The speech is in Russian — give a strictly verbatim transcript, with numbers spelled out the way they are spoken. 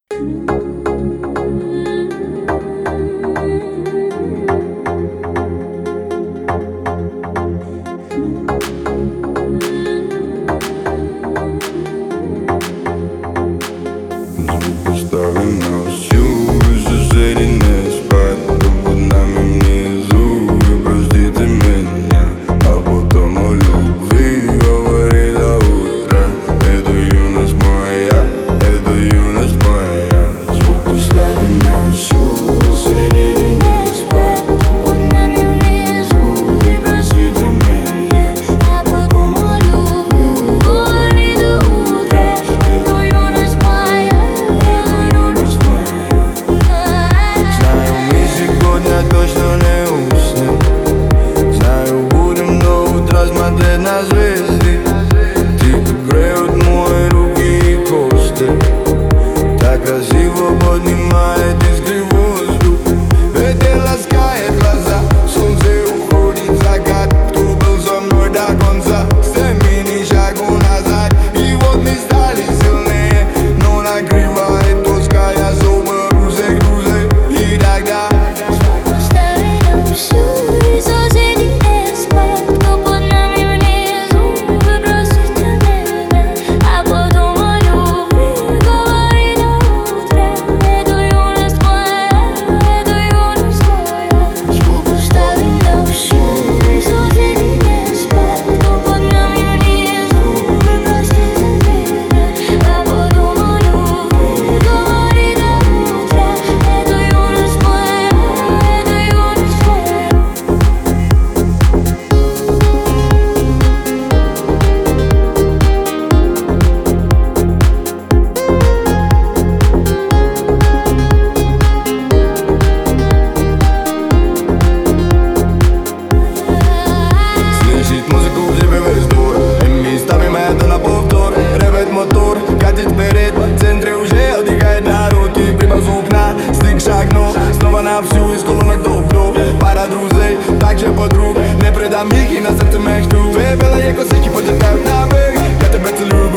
Поставим на всю соседей не спать, кто под нами внизу. Вы простите меня, а потом о любви говори до утра. Это юность моя, это юность моя. Звук поставим на всю соседей не спать, кто под нами внизу. Вы простите меня, а потом о любви говори до утра. Это юность моя. Точно не уснем. Знаю, будем до утра смотреть на звезды. Тихо греют мои руки и кости. Так красиво поднимает искры воздух. Ветер ласкает глаза, солнце уходит, закат. Кто был со мной до конца, стеми ни шагу назад. И вот мы стали сильнее, но накрывает тоска. Я снова грузей, грузей. И тогда на всю із колонок добро. Пара друзей, так же подруг. Не предам їх і на серце мечту. Вибила є косики, потерпають на бик. Я тебе цілую.